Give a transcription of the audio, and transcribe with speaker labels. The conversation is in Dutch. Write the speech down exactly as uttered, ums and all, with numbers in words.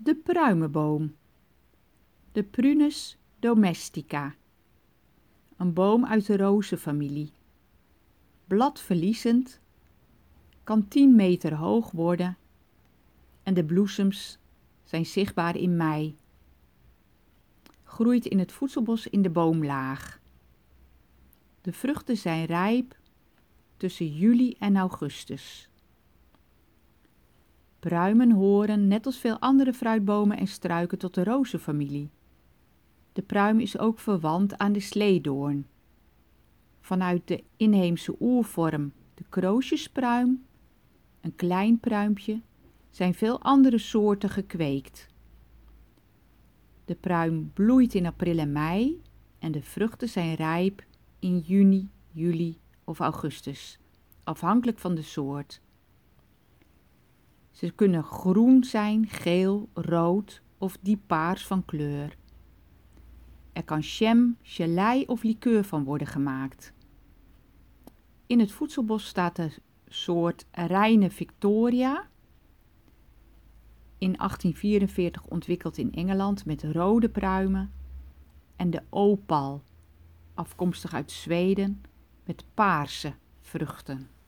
Speaker 1: De pruimenboom. De Prunus domestica. Een boom uit de rozenfamilie. Bladverliezend, kan tien meter hoog worden en de bloesems zijn zichtbaar in mei. Groeit in het voedselbos in de boomlaag. De vruchten zijn rijp tussen juli en augustus. Pruimen horen, net als veel andere fruitbomen en struiken, tot de rozenfamilie. De pruim is ook verwant aan de sleedoorn. Vanuit de inheemse oervorm, de kroosjespruim, een klein pruimpje, zijn veel andere soorten gekweekt. De pruim bloeit in april en mei en de vruchten zijn rijp in juni, juli of augustus, afhankelijk van de soort. Ze kunnen groen zijn, geel, rood of diep paars van kleur. Er kan jam, gelei of likeur van worden gemaakt. In het voedselbos staat de soort Reine Victoria, in achttien vierenveertig ontwikkeld in Engeland met rode pruimen, en de Opal, afkomstig uit Zweden, met paarse vruchten.